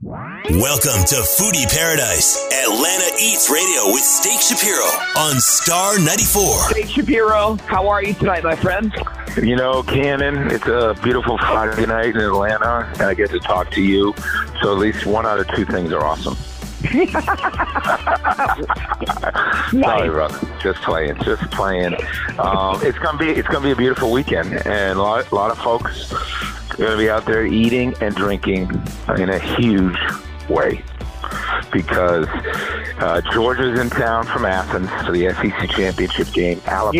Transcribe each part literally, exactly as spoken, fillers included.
Welcome to Foodie Paradise, Atlanta Eats Radio with Steak Shapiro on Star ninety-four. Steak Shapiro, how are you tonight, my friend? You know, Cannon, it's a beautiful Friday night in Atlanta, and I get to talk to you. So at least one out of two things are awesome. Sorry, brother. Just playing, just playing. Um, it's gonna be, it's gonna be a beautiful weekend, and a lot, a lot of folks are gonna be out there eating and drinking in a huge way because uh, Georgia's in town from Athens for the S E C championship game. Alabama,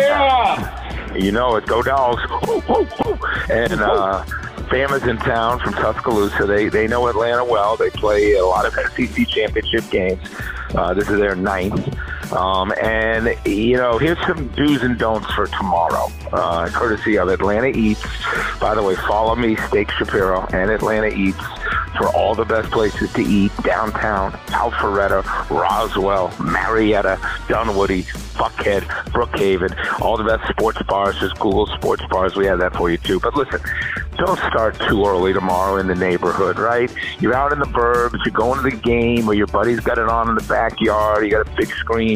yeah, you know it. Go Dogs! Woo, woo, woo. And uh, Bama's in town from Tuscaloosa. They they know Atlanta well. They play a lot of S E C championship games. Uh, this is their ninth. Um, and, you know, here's some do's and don'ts for tomorrow, uh, courtesy of Atlanta Eats. By the way, follow me, Steak Shapiro, and Atlanta Eats for all the best places to eat downtown, Alpharetta, Roswell, Marietta, Dunwoody, Buckhead, Brookhaven, all the best sports bars. Just Google sports bars. We have that for you, too. But listen, don't start too early tomorrow in the neighborhood, right? You're out in the burbs, you're going to the game, or your buddy's got it on in the backyard, you got a big screen.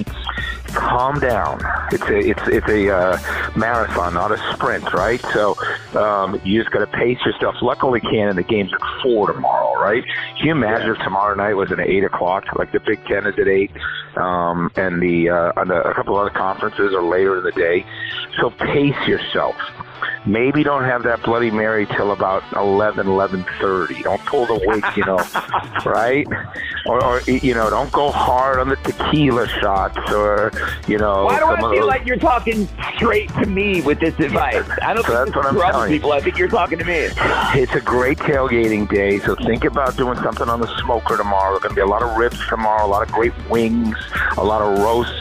Calm down. It's a it's it's a uh, marathon, not a sprint, right? So um, you just got to pace yourself. Luckily, Cannon, the game's at four tomorrow, right? Can you imagine if tomorrow night was at eight o'clock? Like the Big Ten is at eight, um, and the, uh, and the a couple other conferences are later in the day. So pace yourself. Maybe don't have that Bloody Mary till about eleven, eleven thirty. Don't pull the weight, you know, right? Or, or, you know, don't go hard on the tequila shots or, you know. Why do I feel those... like you're talking straight to me with this advice? I don't so think that's what this is I'm for other telling people. you. I think you're talking to me. It's a great tailgating day, so think about doing something on the smoker tomorrow. There's going to be a lot of ribs tomorrow, a lot of great wings, a lot of roasts,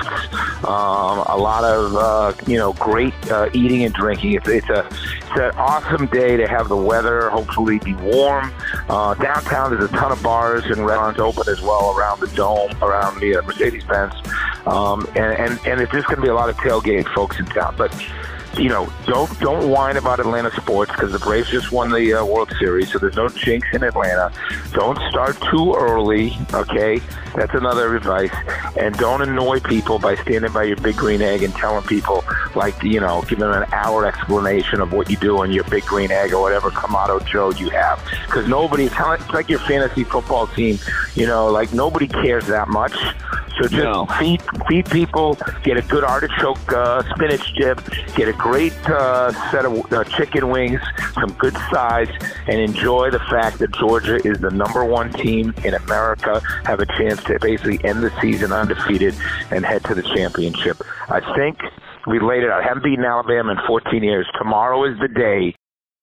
um, a lot of, uh, you know, great uh, eating and drinking. It's, it's a It's an awesome day to have the weather hopefully be warm. Uh, downtown, there's a ton of bars and restaurants open as well around the Dome, around the uh, Mercedes-Benz. Um, and, and, and it's just going to be a lot of tailgate folks in town. But, you know, don't don't whine about Atlanta sports because the Braves just won the uh, World Series, so there's no jinx in Atlanta. Don't start too early, okay? That's another advice. And don't annoy people by standing by your big green egg and telling people, like, you know, giving them an hour explanation of what you do on your big green egg or whatever Kamado Joe you have. Because nobody, it's like your fantasy football team, you know, like nobody cares that much. So just no. feed feed people, get a good artichoke uh, spinach dip, get a great uh, set of uh, chicken wings, some good sides, and enjoy the fact that Georgia is the number one team in America, have a chance to basically end the season undefeated and head to the championship. I think we laid it out. I haven't beaten Alabama in fourteen years. Tomorrow is the day